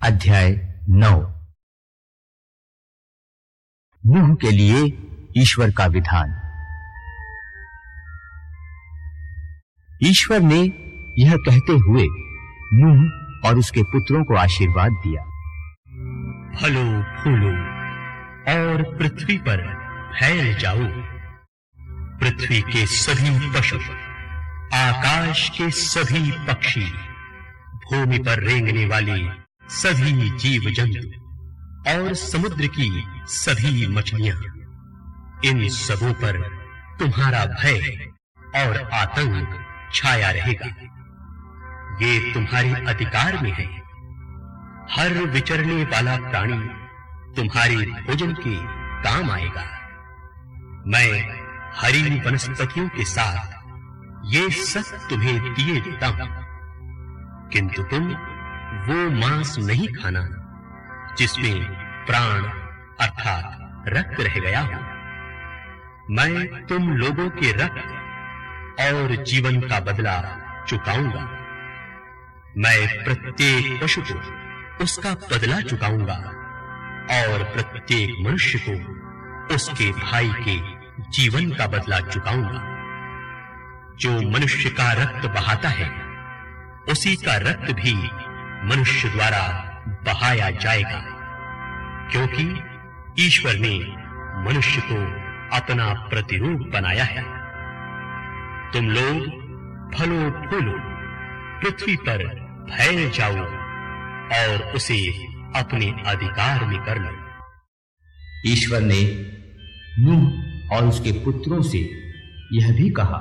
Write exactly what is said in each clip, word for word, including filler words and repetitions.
अध्याय नौ। नूह के लिए ईश्वर का विधान। ईश्वर ने यह कहते हुए नूह और उसके पुत्रों को आशीर्वाद दिया, फलो फूलो और पृथ्वी पर फैल जाओ। पृथ्वी के सभी पशु, आकाश के सभी पक्षी, भूमि पर रेंगने वाले सभी जीव जंतु और समुद्र की सभी मछलियां, इन सबों पर तुम्हारा भय और आतंक छाया रहेगा। ये तुम्हारे अधिकार में है। हर विचरने वाला प्राणी तुम्हारे भोजन के काम आएगा। मैं हरी वनस्पतियों के साथ ये सब तुम्हें दिए देता हूं, किंतु तुम वो मांस नहीं खाना जिसमें प्राण अर्थात रक्त रह गया हो। मैं तुम लोगों के रक्त और जीवन का बदला चुकाऊंगा। मैं प्रत्येक पशु को उसका बदला चुकाऊंगा और प्रत्येक मनुष्य को उसके भाई के जीवन का बदला चुकाऊंगा। जो मनुष्य का रक्त बहाता है, उसी का रक्त भी मनुष्य द्वारा बहाया जाएगा, क्योंकि ईश्वर ने मनुष्य को अपना प्रतिरूप बनाया है। तुम लोग फलो फूलो, पृथ्वी पर फैल जाओ और उसे अपने अधिकार में कर लो। ईश्वर ने नूह और उसके पुत्रों से यह भी कहा,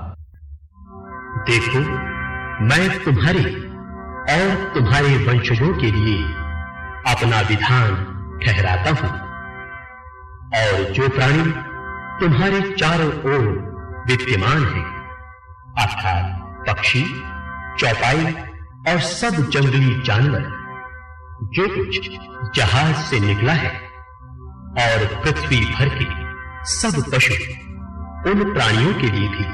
देखो, मैं तुम्हारे और तुम्हारे वंशजों के लिए अपना विधान ठहराता हूं, और जो प्राणी तुम्हारे चारों ओर विद्यमान है, अर्थात पक्षी, चौपाई और सब जंगली जानवर, जो कुछ जहाज से निकला है, और पृथ्वी भर के सब पशु, उन प्राणियों के लिए भी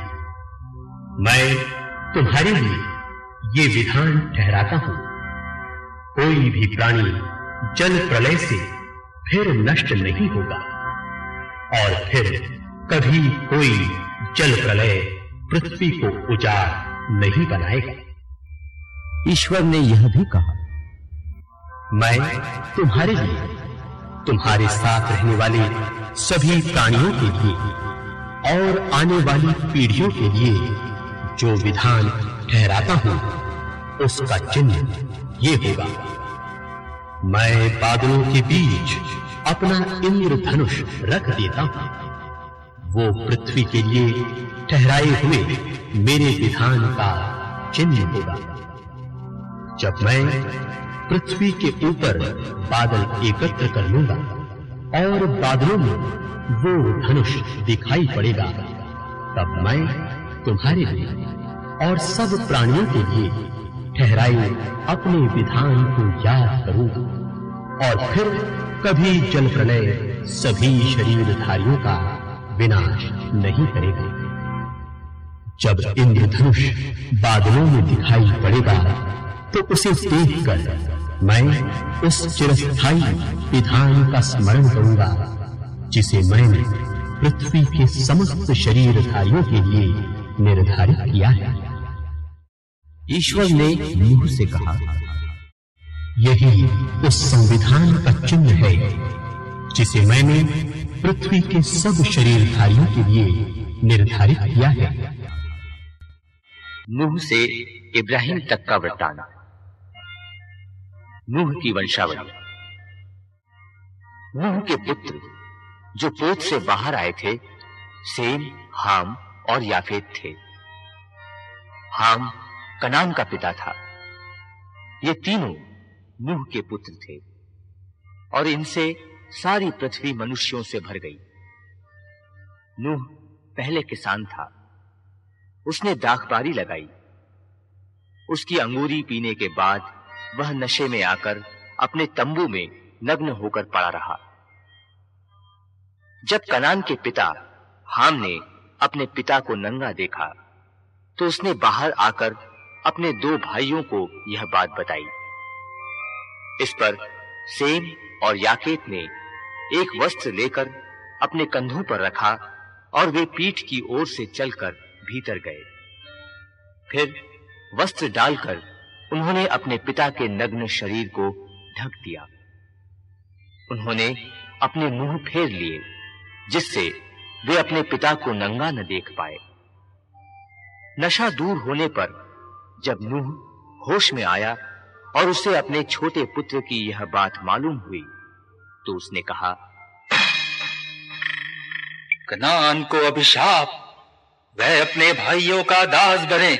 मैं तुम्हारे लिए ये विधान ठहराता हूं। कोई भी प्राणी जल प्रलय से फिर नष्ट नहीं होगा, और फिर कभी कोई जल प्रलय पृथ्वी को उजाड़ नहीं बनाएगा। ईश्वर ने यह भी कहा, मैं तुम्हारे लिए, तुम्हारे साथ रहने वाले सभी प्राणियों के लिए और आने वाली पीढ़ियों के लिए जो विधान ठहराता हूं, उसका चिन्ह ये होगा। मैं बादलों के बीच अपना इंद्रधनुष रख देता हूं। वो पृथ्वी के लिए ठहराए हुए मेरे विधान का चिन्ह होगा। जब मैं पृथ्वी के ऊपर बादल एकत्र कर लूंगा और बादलों में वो धनुष दिखाई पड़ेगा, तब मैं तुम्हारे लिए और सब प्राणियों के लिए ठहराए अपने विधान को याद करूंगा, और फिर कभी जल प्रलय सभी शरीरधारियों का विनाश नहीं करेगा। जब इंद्रधनुष बादलों में दिखाई पड़ेगा, तो उसे देखकर मैं उस चिरस्थायी विधान का स्मरण करूंगा, जिसे मैंने पृथ्वी के समस्त शरीरधारियों के लिए निर्धारित किया है। ईश्वर ने नूह से कहा, यही उस संविधान का चिन्ह है जिसे मैंने पृथ्वी के सब शरीरधारियों के लिए निर्धारित किया है। नूह से इब्राहिम तक का वृत्तांत। नूह की वंशावली। नूह के पुत्र जो पोत से बाहर आए थे, सेम, हाम और याफेत थे। हाम कनान का पिता था। ये तीनों नूह के पुत्र थे, और इनसे सारी पृथ्वी मनुष्यों से भर गई। नूह पहले किसान था। उसने दाखबारी लगाई। उसकी अंगूरी पीने के बाद वह नशे में आकर अपने तंबू में नग्न होकर पड़ा रहा। जब कनान के पिता हाम ने अपने पिता को नंगा देखा, तो उसने बाहर आकर अपने दो भाइयों को यह बात बताई। इस पर सेम और याकेत ने एक वस्त्र लेकर अपने कंधों पर रखा और वे पीठ की ओर से चलकर भीतर गए। फिर वस्त्र डालकर उन्होंने अपने पिता के नग्न शरीर को ढक दिया। उन्होंने अपने मुंह फेर लिए जिससे वे अपने पिता को नंगा न देख पाए। नशा दूर होने पर जब नूह होश में आया और उसे अपने छोटे पुत्र की यह बात मालूम हुई तो उसने कहा, कनान को अभिशाप, वह अपने भाइयों का दास बने।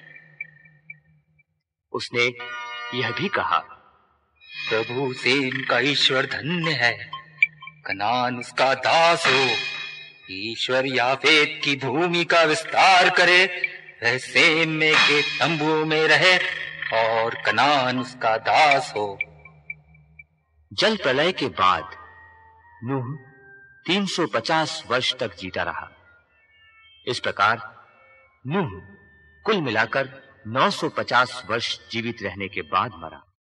उसने यह भी कहा, प्रभु सेम का ईश्वर धन्य है, कनान उसका दास हो। ईश्वर याफेत की भूमि का विस्तार करे, वह सेम में के तंबुओं में रहे और कनान उसका दास हो। जल प्रलय के बाद नूह तीन सौ पचास वर्ष तक जीता रहा। इस प्रकार नूह कुल मिलाकर नौ सौ पचास वर्ष जीवित रहने के बाद मरा।